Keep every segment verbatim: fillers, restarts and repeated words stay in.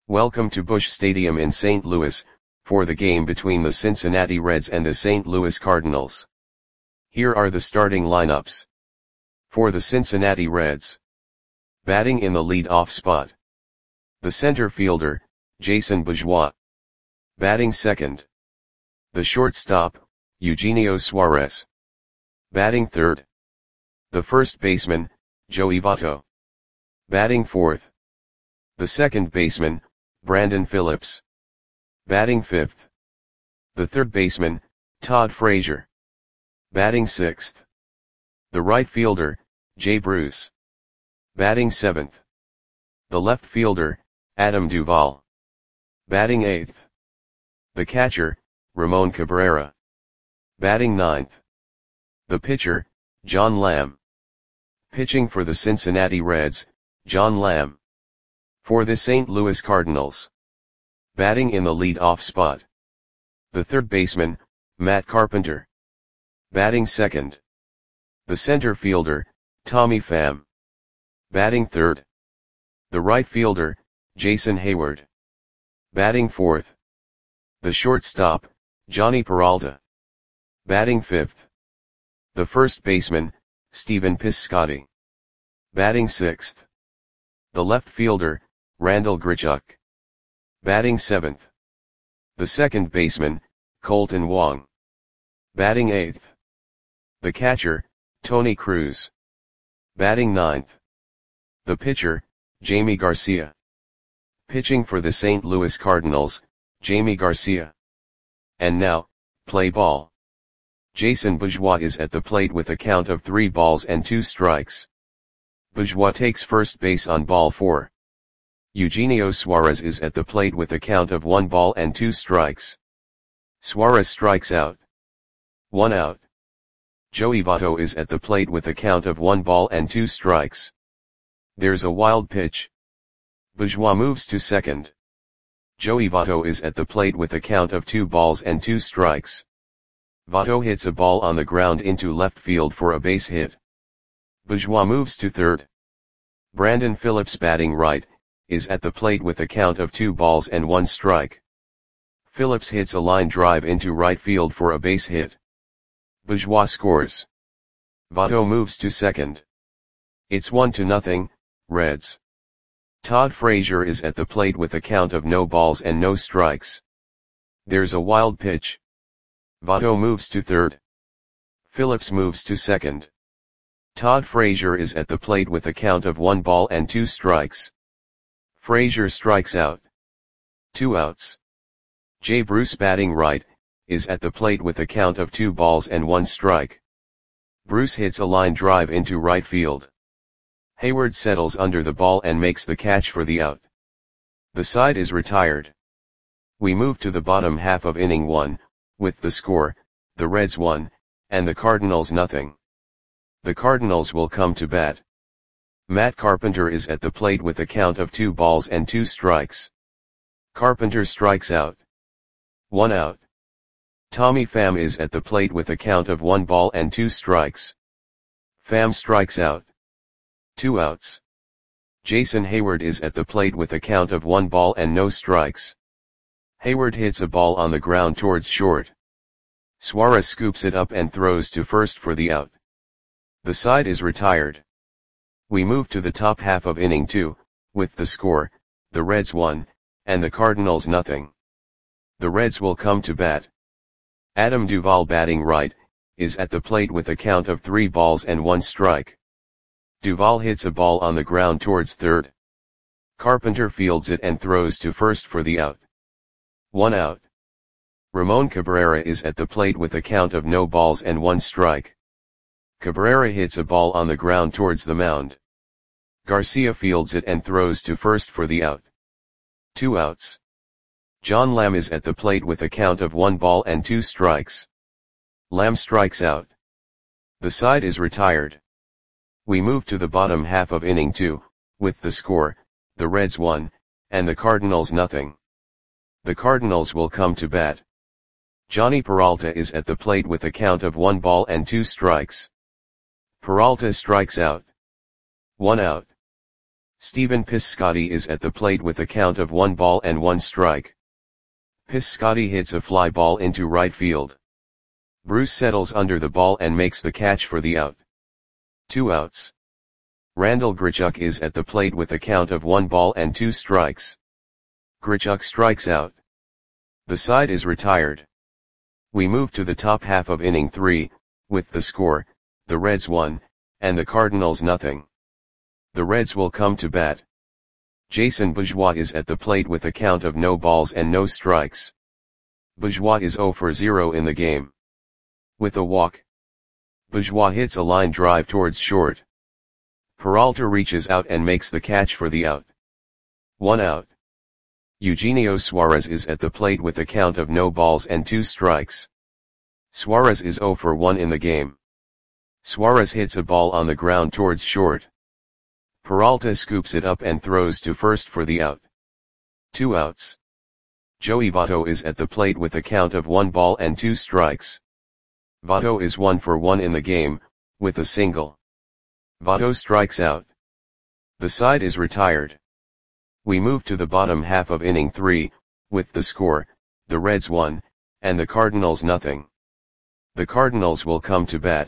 Welcome to Busch Stadium in Saint Louis, for the game between the Cincinnati Reds and the Saint Louis Cardinals. Here are the starting lineups. For the Cincinnati Reds. Batting in the lead-off spot. The center fielder, Jason Bourgeois. Batting second. The shortstop, Eugenio Suarez. Batting third. The first baseman, Joey Votto. Batting fourth. The second baseman, Brandon Phillips. Batting fifth. The third baseman, Todd Frazier. Batting sixth. The right fielder, Jay Bruce. Batting seventh. The left fielder, Adam Duvall. Batting eighth. The catcher, Ramon Cabrera. Batting ninth. The pitcher, John Lamb. Pitching for the Cincinnati Reds, John Lamb. For the Saint Louis Cardinals. Batting in the lead-off spot. The third baseman, Matt Carpenter. Batting second. The center fielder, Tommy Pham. Batting third. The right fielder, Jason Heyward. Batting fourth. The shortstop, Jhonny Peralta. Batting fifth. The first baseman, Stephen Piscotty. Batting sixth. The left fielder, Randal Grichuk. Batting seventh. The second baseman, Colton Wong. Batting eighth. The catcher, Tony Cruz. Batting ninth. The pitcher, Jamie Garcia. Pitching for the Saint Louis Cardinals, Jamie Garcia. And now, play ball. Jason Bourgeois is at the plate with a count of three balls and two strikes. Bourgeois takes first base on ball four. Eugenio Suarez is at the plate with a count of one ball and two strikes. Suarez strikes out. One out. Joey Votto is at the plate with a count of one ball and two strikes. There's a wild pitch. Bourgeois moves to second. Joey Votto is at the plate with a count of two balls and two strikes. Votto hits a ball on the ground into left field for a base hit. Bourgeois moves to third. Brandon Phillips, batting right, is at the plate with a count of two balls and one strike. Phillips hits a line drive into right field for a base hit. Bourgeois scores. Votto moves to second. It's one to nothing, Reds. Todd Frazier is at the plate with a count of no balls and no strikes. There's a wild pitch. Votto moves to third. Phillips moves to second. Todd Frazier is at the plate with a count of one ball and two strikes. Frazier strikes out. Two outs. Jay Bruce, batting right, is at the plate with a count of two balls and one strike. Bruce hits a line drive into right field. Heyward settles under the ball and makes the catch for the out. The side is retired. We move to the bottom half of inning one, with the score, the Reds one, and the Cardinals nothing. The Cardinals will come to bat. Matt Carpenter is at the plate with a count of two balls and two strikes. Carpenter strikes out. One out. Tommy Pham is at the plate with a count of one ball and two strikes. Pham strikes out. Two outs. Jason Heyward is at the plate with a count of one ball and no strikes. Heyward hits a ball on the ground towards short. Suarez scoops it up and throws to first for the out. The side is retired. We move to the top half of inning two, with the score, the Reds one, and the Cardinals nothing. The Reds will come to bat. Adam Duvall, batting right, is at the plate with a count of three balls and one strike. Duvall hits a ball on the ground towards third. Carpenter fields it and throws to first for the out. One out. Ramon Cabrera is at the plate with a count of no balls and one strike. Cabrera hits a ball on the ground towards the mound. Garcia fields it and throws to first for the out. Two outs. John Lamb is at the plate with a count of one ball and two strikes. Lamb strikes out. The side is retired. We move to the bottom half of inning two, with the score, the Reds one, and the Cardinals nothing. The Cardinals will come to bat. Jhonny Peralta is at the plate with a count of one ball and two strikes. Peralta strikes out. One out. Steven Piscotty is at the plate with a count of one ball and one strike. Piscotty hits a fly ball into right field. Bruce settles under the ball and makes the catch for the out. Two outs. Randal Grichuk is at the plate with a count of one ball and two strikes. Grichuk strikes out. The side is retired. We move to the top half of inning three, with the score, the Reds one, and the Cardinals nothing. The Reds will come to bat. Jason Bourgeois is at the plate with a count of no balls and no strikes. Bourgeois is zero for zero in the game. With a walk, Bourgeois hits a line drive towards short. Peralta reaches out and makes the catch for the out. One out. Eugenio Suarez is at the plate with a count of no balls and two strikes. Suarez is zero for one in the game. Suarez hits a ball on the ground towards short. Peralta scoops it up and throws to first for the out. Two outs. Joey Votto is at the plate with a count of one ball and two strikes. Votto is one for one in the game, with a single. Votto strikes out. The side is retired. We move to the bottom half of inning three, with the score, the Reds one, and the Cardinals nothing. The Cardinals will come to bat.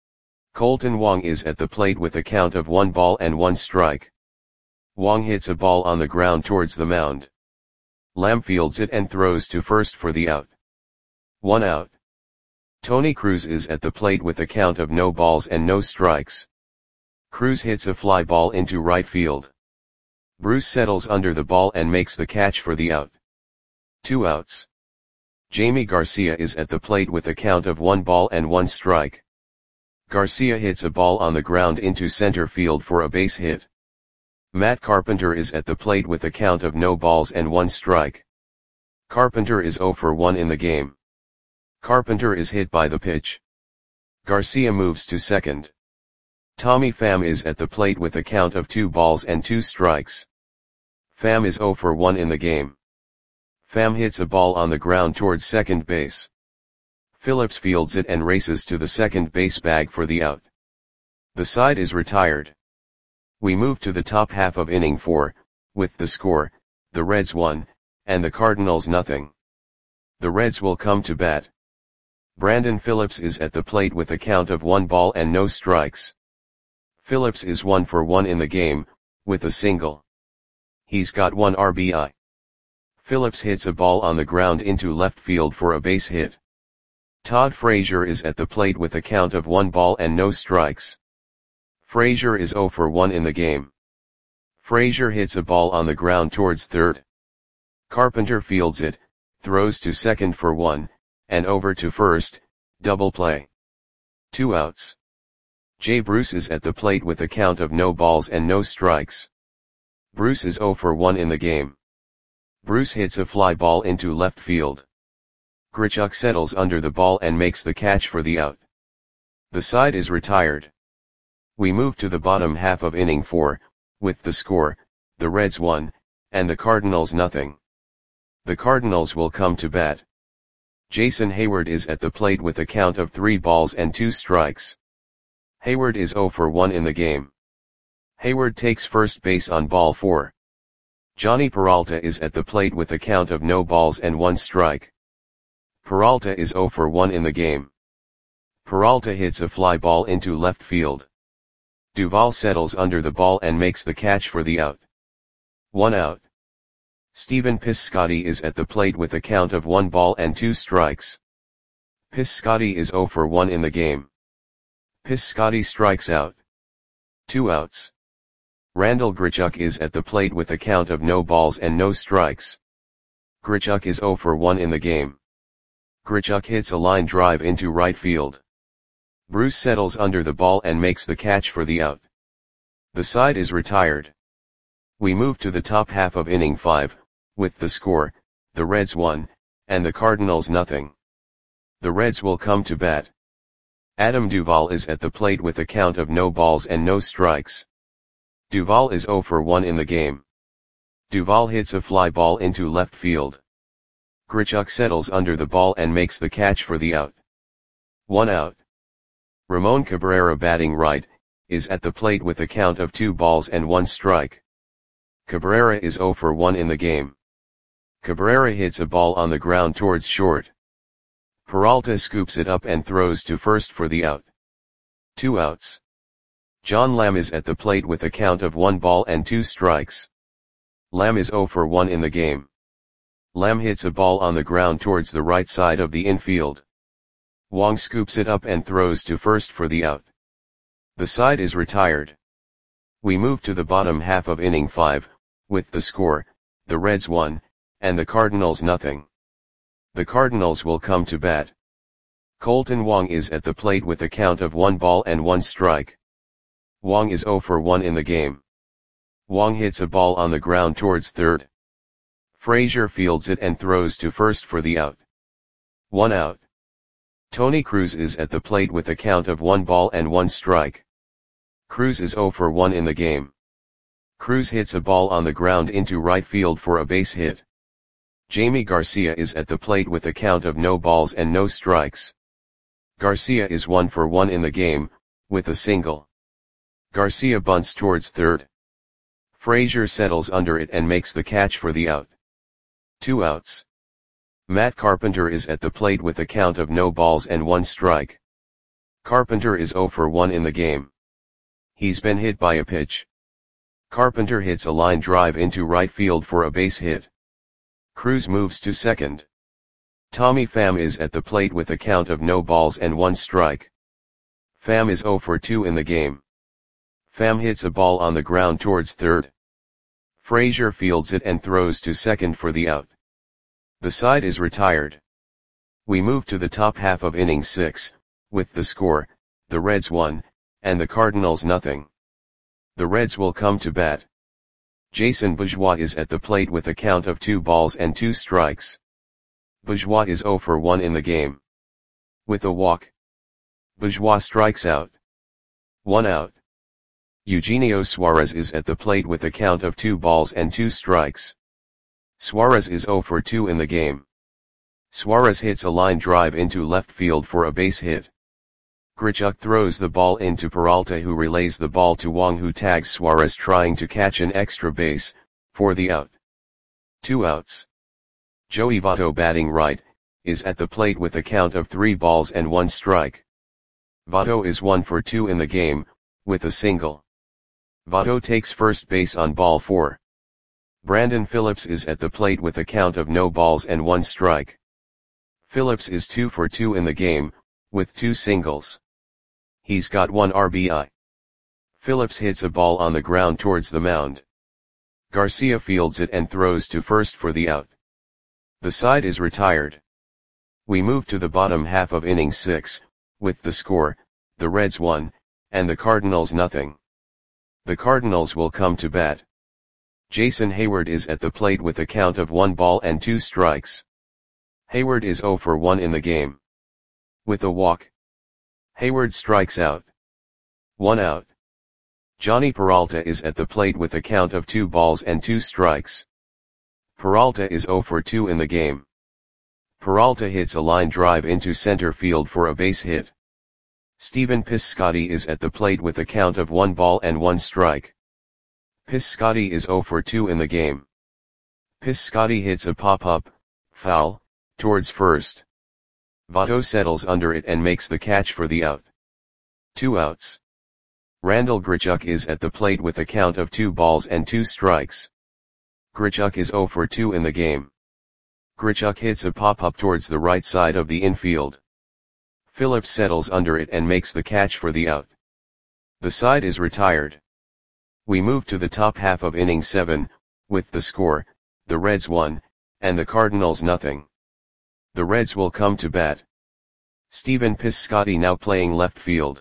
Colton Wong is at the plate with a count of one ball and one strike. Wong hits a ball on the ground towards the mound. Lamb fields it and throws to first for the out. One out. Tony Cruz is at the plate with a count of no balls and no strikes. Cruz hits a fly ball into right field. Bruce settles under the ball and makes the catch for the out. Two outs. Jamie Garcia is at the plate with a count of one ball and one strike. Garcia hits a ball on the ground into center field for a base hit. Matt Carpenter is at the plate with a count of no balls and one strike. Carpenter is zero for one in the game. Carpenter is hit by the pitch. Garcia moves to second. Tommy Pham is at the plate with a count of two balls and two strikes. Pham is zero for one in the game. Pham hits a ball on the ground towards second base. Phillips fields it and races to the second base bag for the out. The side is retired. We move to the top half of inning four, with the score, the Reds one, and the Cardinals nothing. The Reds will come to bat. Brandon Phillips is at the plate with a count of one ball and no strikes. Phillips is one for one in the game, with a single. He's got one R B I. Phillips hits a ball on the ground into left field for a base hit. Todd Frazier is at the plate with a count of one ball and no strikes. Frazier is zero for one in the game. Frazier hits a ball on the ground towards third. Carpenter fields it, throws to second for one, and over to first, double play. Two outs. Jay Bruce is at the plate with a count of no balls and no strikes. Bruce is zero for one in the game. Bruce hits a fly ball into left field. Grichuk settles under the ball and makes the catch for the out. The side is retired. We move to the bottom half of inning four, with the score, the Reds one, and the Cardinals nothing. The Cardinals will come to bat. Jason Hayward is at the plate with a count of three balls and two strikes. Hayward is zero for one in the game. Hayward takes first base on ball four. Johnny Peralta is at the plate with a count of no balls and one strike. Peralta is zero for one in the game. Peralta hits a fly ball into left field. Duvall settles under the ball and makes the catch for the out. One out. Steven Piscotty is at the plate with a count of one ball and two strikes. Piscotty is zero for one in the game. Piscotty strikes out. Two outs. Randal Grichuk is at the plate with a count of no balls and no strikes. Grichuk is zero for one in the game. Grichuk hits a line drive into right field. Bruce settles under the ball and makes the catch for the out. The side is retired. We move to the top half of inning five, with the score, the Reds one, and the Cardinals nothing. The Reds will come to bat. Adam Duvall is at the plate with a count of no balls and no strikes. Duvall is zero for one in the game. Duvall hits a fly ball into left field. Grichuk settles under the ball and makes the catch for the out. One out. Ramon Cabrera, batting right, is at the plate with a count of two balls and one strike. Cabrera is zero for one in the game. Cabrera hits a ball on the ground towards short. Peralta scoops it up and throws to first for the out. Two outs. John Lamb is at the plate with a count of one ball and two strikes. Lamb is zero for one in the game. Lamb hits a ball on the ground towards the right side of the infield. Wong scoops it up and throws to first for the out. The side is retired. We move to the bottom half of inning five, with the score, the Reds one, and the Cardinals nothing. The Cardinals will come to bat. Colton Wong is at the plate with a count of one ball and one strike. Wong is zero for one in the game. Wong hits a ball on the ground towards third. Frazier fields it and throws to first for the out. One out. Tony Cruz is at the plate with a count of one ball and one strike. Cruz is zero for one in the game. Cruz hits a ball on the ground into right field for a base hit. Jamie Garcia is at the plate with a count of no balls and no strikes. Garcia is one for one in the game, with a single. Garcia bunts towards third. Frazier settles under it and makes the catch for the out. Two outs. Matt Carpenter is at the plate with a count of no balls and one strike. Carpenter is zero for one in the game. He's been hit by a pitch. Carpenter hits a line drive into right field for a base hit. Cruz moves to second. Tommy Pham is at the plate with a count of no balls and one strike. Pham is zero for two in the game. Pham hits a ball on the ground towards third. Frazier fields it and throws to second for the out. The side is retired. We move to the top half of inning six, with the score, the Reds one, and the Cardinals nothing. The Reds will come to bat. Jason Bourgeois is at the plate with a count of two balls and two strikes. Bourgeois is zero for one in the game. With a walk, Bourgeois strikes out. One out. Eugenio Suarez is at the plate with a count of two balls and two strikes. Suarez is zero for two in the game. Suarez hits a line drive into left field for a base hit. Grichuk throws the ball into Peralta, who relays the ball to Wong, who tags Suarez trying to catch an extra base, for the out. Two outs. Joey Votto, batting right, is at the plate with a count of three balls and one strike. Votto is one for two in the game, with a single. Votto takes first base on ball four. Brandon Phillips is at the plate with a count of no balls and one strike. Phillips is two for two in the game, with two singles. He's got one R B I. Phillips hits a ball on the ground towards the mound. Garcia fields it and throws to first for the out. The side is retired. We move to the bottom half of inning six, with the score, the Reds one, and the Cardinals nothing. The Cardinals will come to bat. Jason Hayward is at the plate with a count of one ball and two strikes. Hayward is zero for one in the game. With a walk, Hayward strikes out. One out. Johnny Peralta is at the plate with a count of two balls and two strikes. Peralta is zero for two in the game. Peralta hits a line drive into center field for a base hit. Stephen Piscotty is at the plate with a count of one ball and one strike. Piscotty is zero for two in the game. Piscotty hits a pop-up, foul, towards first. Votto settles under it and makes the catch for the out. Two outs. Randall Grichuk is at the plate with a count of two balls and two strikes. Grichuk is zero for two in the game. Grichuk hits a pop-up towards the right side of the infield. Phillips settles under it and makes the catch for the out. The side is retired. We move to the top half of inning seven, with the score, the Reds one, and the Cardinals nothing. The Reds will come to bat. Stephen Piscotty now playing left field.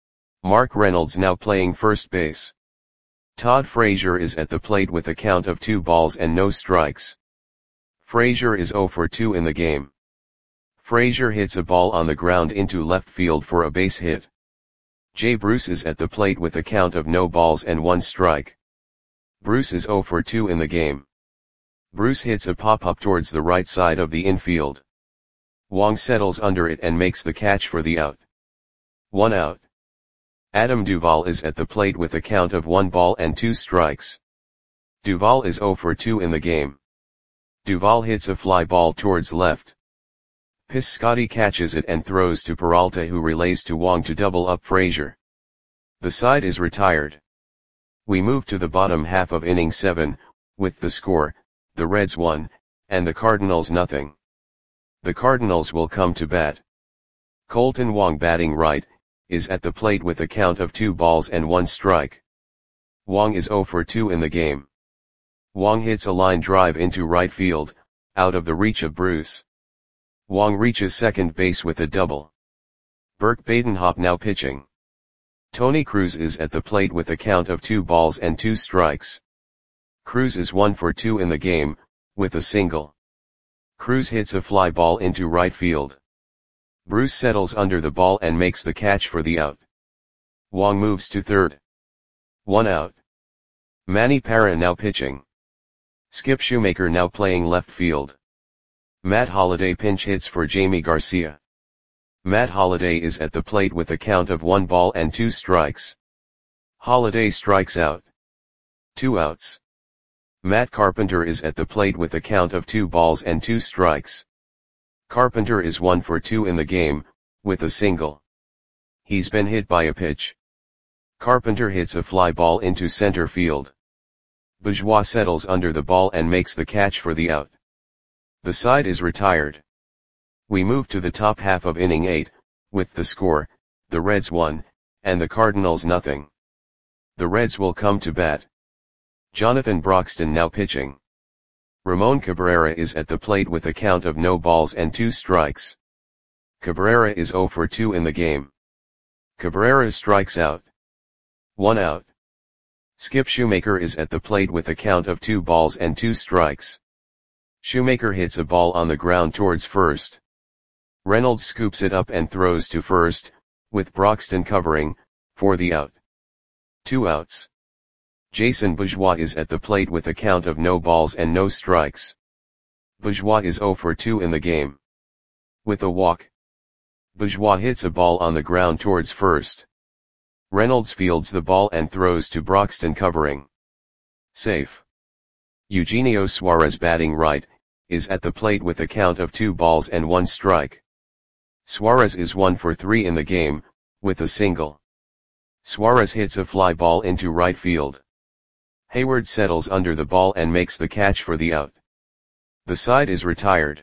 Mark Reynolds now playing first base. Todd Frazier is at the plate with a count of two balls and no strikes. Frazier is zero for two in the game. Frazier hits a ball on the ground into left field for a base hit. Jay Bruce is at the plate with a count of no balls and one strike. Bruce is zero for two in the game. Bruce hits a pop-up towards the right side of the infield. Wong settles under it and makes the catch for the out. One out. Adam Duvall is at the plate with a count of one ball and two strikes. Duval is zero for two in the game. Duval hits a fly ball towards left. Piscotty catches it and throws to Peralta, who relays to Wong to double up Frazier. The side is retired. We move to the bottom half of inning seven, with the score, the Reds one, and the Cardinals nothing. The Cardinals will come to bat. Colton Wong, batting right, is at the plate with a count of two balls and one strike. Wong is zero for two in the game. Wong hits a line drive into right field, out of the reach of Bruce. Wong reaches second base with a double. Burke Badenhop now pitching. Tony Cruz is at the plate with a count of two balls and two strikes. Cruz is one for two in the game, with a single. Cruz hits a fly ball into right field. Bruce settles under the ball and makes the catch for the out. Wong moves to third. One out. Manny Parra now pitching. Skip Shoemaker now playing left field. Matt Holliday pinch hits for Jamie Garcia. Matt Holliday is at the plate with a count of one ball and two strikes. Holliday strikes out. Two outs. Matt Carpenter is at the plate with a count of two balls and two strikes. Carpenter is one for two in the game, with a single. He's been hit by a pitch. Carpenter hits a fly ball into center field. Bourgeois settles under the ball and makes the catch for the out. The side is retired. We move to the top half of inning eight, with the score, the Reds one, and the Cardinals nothing. The Reds will come to bat. Jonathan Broxton now pitching. Ramon Cabrera is at the plate with a count of no balls and two strikes. Cabrera is zero for two in the game. Cabrera strikes out. One out. Skip Shoemaker is at the plate with a count of two balls and two strikes. Shoemaker hits a ball on the ground towards first. Reynolds scoops it up and throws to first, with Broxton covering, for the out. Two outs. Jason Bourgeois is at the plate with a count of no balls and no strikes. Bourgeois is zero for two in the game. With a walk. Bourgeois hits a ball on the ground towards first. Reynolds fields the ball and throws to Broxton covering. Safe. Eugenio Suarez, batting right, is at the plate with a count of two balls and one strike. Suarez is one for three in the game, with a single. Suarez hits a fly ball into right field. Hayward settles under the ball and makes the catch for the out. The side is retired.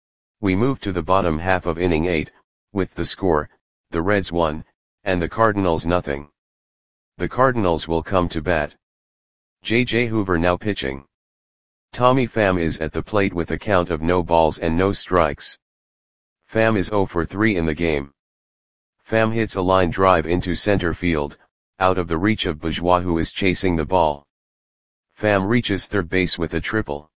We move to the bottom half of inning eight, with the score, the Reds one, and the Cardinals nothing. The Cardinals will come to bat. J J Hoover now pitching. Tommy Pham is at the plate with a count of no balls and no strikes. Pham is zero for three in the game. Pham hits a line drive into center field, out of the reach of Bourgeois, who is chasing the ball. Pham reaches third base with a triple.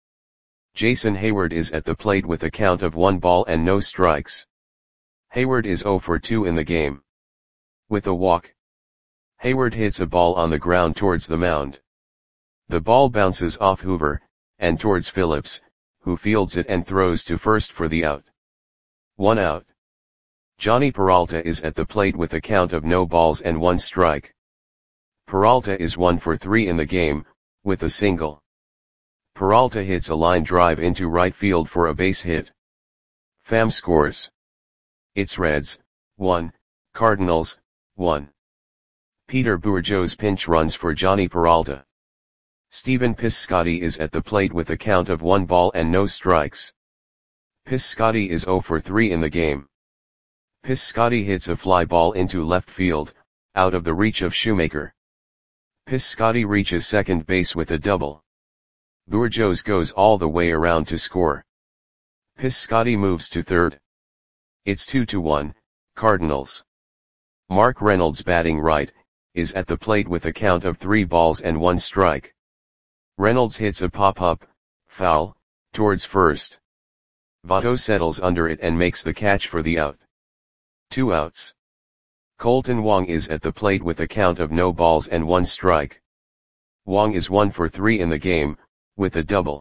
Jason Hayward is at the plate with a count of one ball and no strikes. Hayward is zero for two in the game. With a walk. Hayward hits a ball on the ground towards the mound. The ball bounces off Hoover, and towards Phillips, who fields it and throws to first for the out. One out. Johnny Peralta is at the plate with a count of no balls and one strike. Peralta is one for three in the game, with a single. Peralta hits a line drive into right field for a base hit. Pham scores. It's Reds, one, Cardinals, one. Peter Bourgeois pinch runs for Johnny Peralta. Stephen Piscotty is at the plate with a count of one ball and no strikes. Piscotty is zero for three in the game. Piscotty hits a fly ball into left field, out of the reach of Shoemaker. Piscotty reaches second base with a double. Bourgeois goes all the way around to score. Piscotty moves to third. It's two to one, Cardinals. Mark Reynolds, batting right, is at the plate with a count of three balls and one strike. Reynolds hits a pop-up, foul, towards first. Votto settles under it and makes the catch for the out. Two outs. Colton Wong is at the plate with a count of no balls and one strike. Wong is one for three in the game, with a double.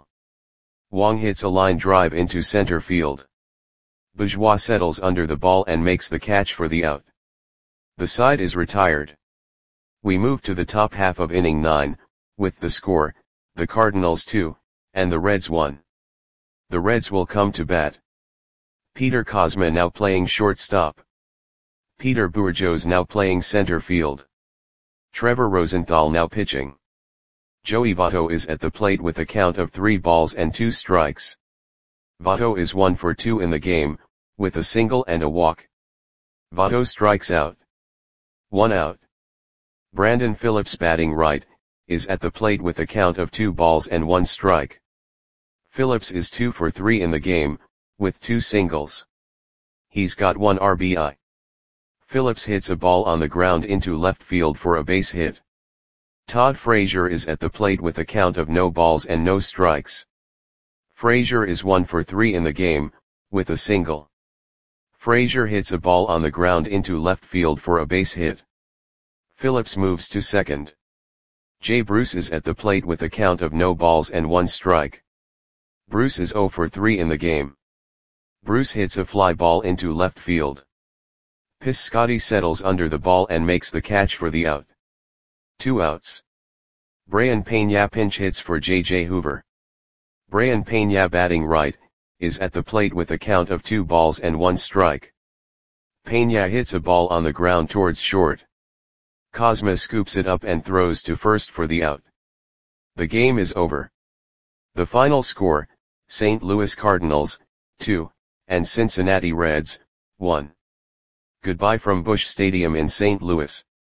Wong hits a line drive into center field. Bourgeois settles under the ball and makes the catch for the out. The side is retired. We move to the top half of inning nine, with the score, the Cardinals two, and the Reds one. The Reds will come to bat. Peter Kozma now playing shortstop. Peter Bourgeois now playing center field. Trevor Rosenthal now pitching. Joey Votto is at the plate with a count of three balls and two strikes. Votto is one for two in the game, with a single and a walk. Votto strikes out. One out. Brandon Phillips batting right, is at the plate with a count of two balls and one strike. Phillips is two for three in the game, with two singles. He's got one R B I. Phillips hits a ball on the ground into left field for a base hit. Todd Frazier is at the plate with a count of no balls and no strikes. Frazier is one for three in the game, with a single. Frazier hits a ball on the ground into left field for a base hit. Phillips moves to second. Jay Bruce is at the plate with a count of no balls and one strike. Bruce is zero for three in the game. Bruce hits a fly ball into left field. Piscotty settles under the ball and makes the catch for the out. Two outs. Brayan Peña pinch hits for J J Hoover. Brayan Peña batting right, is at the plate with a count of two balls and one strike. Peña hits a ball on the ground towards short. Kozma scoops it up and throws to first for the out. The game is over. The final score, Saint Louis Cardinals, two, and Cincinnati Reds, one. Goodbye from Busch Stadium in Saint Louis.